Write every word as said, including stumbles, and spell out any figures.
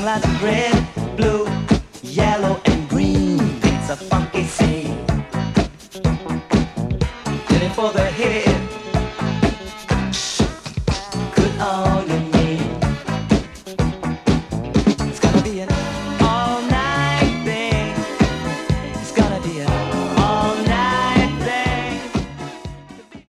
like red, blue, yellow, and green. It's a funky scene. Getting for the head.